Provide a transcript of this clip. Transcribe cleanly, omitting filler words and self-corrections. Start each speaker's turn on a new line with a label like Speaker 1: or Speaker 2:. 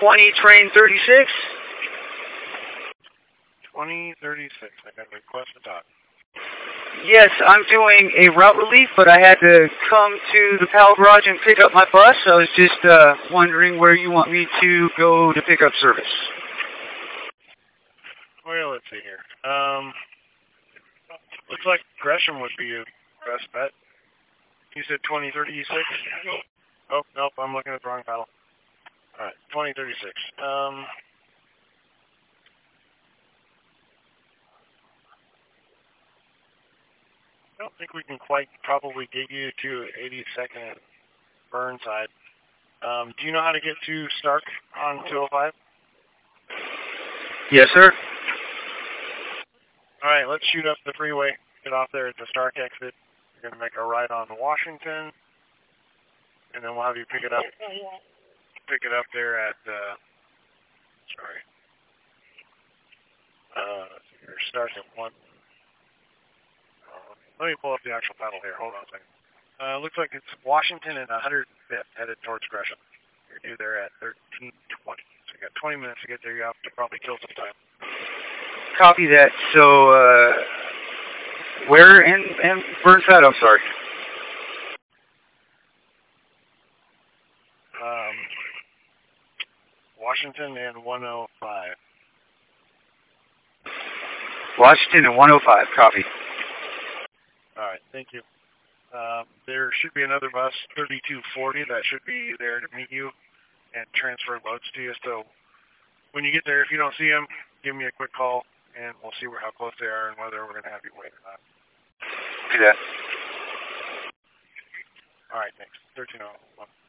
Speaker 1: 20, train 36.
Speaker 2: 2036. I got a request to talk.
Speaker 1: Yes, I'm doing a route relief, but I had to come to the Pal Garage and pick up my bus. I was just wondering where you want me to go to pick up service.
Speaker 2: Well, let's see here. Looks like Gresham would be your best bet. You said 2036? Oh, nope, I'm looking at the wrong paddle. Alright, 2036. I don't think we can quite probably get you to 82nd Burnside. Do you know how to get to Stark on 205?
Speaker 1: Yes, sir.
Speaker 2: All right, let's shoot up the freeway. Get off there at the Stark exit. You're going to make a right on Washington, and then we'll have you pick it up. Pick it up there at, it starts at 1. Let me pull up the actual paddle here. Hold on a second. Looks like it's Washington and 105th headed towards Gresham. You're due there at 13:20. So you got 20 minutes to get there. You have to probably kill some time.
Speaker 1: Copy that. So, where in Burnside? I'm sorry.
Speaker 2: Washington and 105.
Speaker 1: Washington and 105. Copy.
Speaker 2: All right, thank you. There should be another bus, 3240, that should be there to meet you and transfer loads to you. So when you get there, if you don't see them, give me a quick call, and we'll see how close they are and whether we're going to have you wait or not.
Speaker 1: Do that.
Speaker 2: All right, thanks. 1301.